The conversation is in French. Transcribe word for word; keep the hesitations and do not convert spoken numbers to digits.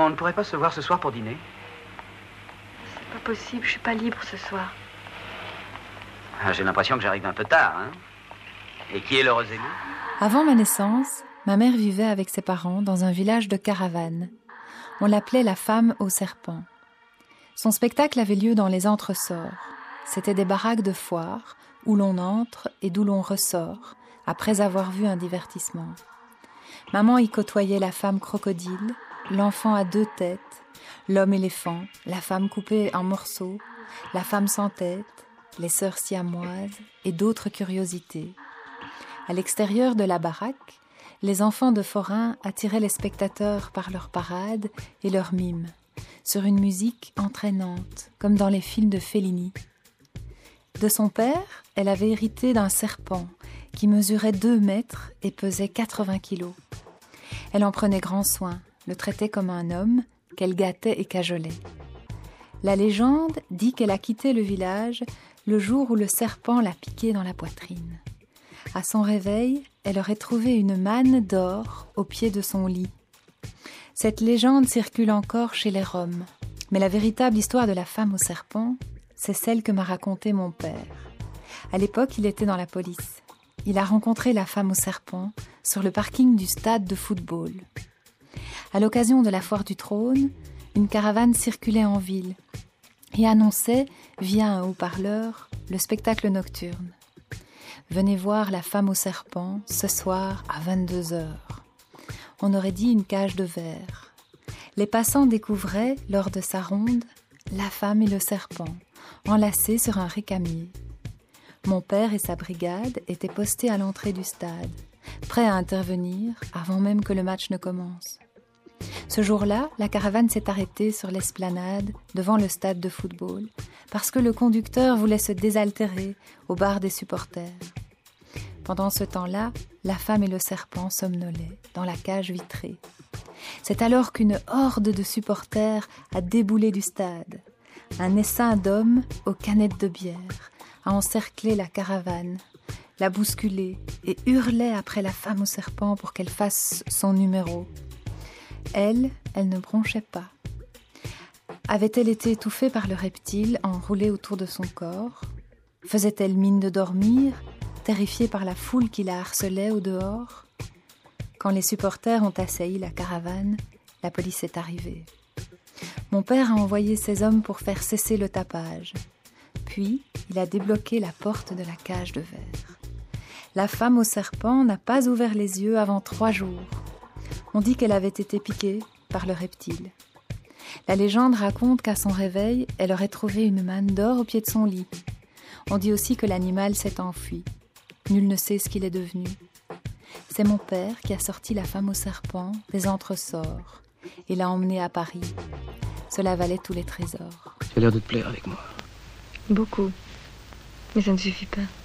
On ne pourrait pas se voir ce soir pour dîner? C'est pas possible, je suis pas libre ce soir. Ah, j'ai l'impression que j'arrive un peu tard, hein? Et qui est l'heureux élu? Avant ma naissance, ma mère vivait avec ses parents dans un village de caravanes. On l'appelait la femme au serpent. Son spectacle avait lieu dans les entresorts. C'étaient des baraques de foire où l'on entre et d'où l'on ressort, après avoir vu un divertissement. Maman y côtoyait la femme crocodile, l'enfant à deux têtes, l'homme éléphant, la femme coupée en morceaux, la femme sans tête, les sœurs siamoises et d'autres curiosités. À l'extérieur de la baraque, les enfants de forains attiraient les spectateurs par leurs parades et leurs mimes, sur une musique entraînante, comme dans les films de Fellini. De son père, elle avait hérité d'un serpent qui mesurait deux mètres et pesait quatre-vingts kilos. Elle en prenait grand soin, le traitait comme un homme, qu'elle gâtait et cajolait. La légende dit qu'elle a quitté le village le jour où le serpent l'a piquée dans la poitrine. À son réveil, elle aurait trouvé une manne d'or au pied de son lit. Cette légende circule encore chez les Roms, mais la véritable histoire de la femme au serpent, c'est celle que m'a racontée mon père. À l'époque, il était dans la police. Il a rencontré la femme au serpent sur le parking du stade de football. À l'occasion de la foire du trône, une caravane circulait en ville et annonçait, via un haut-parleur, le spectacle nocturne. Venez voir la femme au serpent ce soir à vingt-deux heures. On aurait dit une cage de verre. Les passants découvraient, lors de sa ronde, la femme et le serpent, enlacés sur un récamier. Mon père et sa brigade étaient postés à l'entrée du stade, prêts à intervenir avant même que le match ne commence. Ce jour-là, la caravane s'est arrêtée sur l'esplanade devant le stade de football parce que le conducteur voulait se désaltérer au bar des supporters. Pendant ce temps-là, la femme et le serpent somnolaient dans la cage vitrée. C'est alors qu'une horde de supporters a déboulé du stade. Un essaim d'hommes aux canettes de bière a encerclé la caravane, l'a bousculée et hurlait après la femme au serpent pour qu'elle fasse son numéro. Elle, elle ne bronchait pas. Avait-elle été étouffée par le reptile enroulé autour de son corps? Faisait-elle mine de dormir, terrifiée par la foule qui la harcelait au dehors? Quand les supporters ont assailli la caravane, la police est arrivée. Mon père a envoyé ses hommes pour faire cesser le tapage. Puis, il a débloqué la porte de la cage de verre. La femme au serpent n'a pas ouvert les yeux avant trois jours. On dit qu'elle avait été piquée par le reptile. La légende raconte qu'à son réveil, elle aurait trouvé une manne d'or au pied de son lit. On dit aussi que l'animal s'est enfui. Nul ne sait ce qu'il est devenu. C'est mon père qui a sorti la femme au serpent des entresorts et l'a emmenée à Paris. Cela valait tous les trésors. Tu as l'air de te plaire avec moi. Beaucoup. Mais ça ne suffit pas.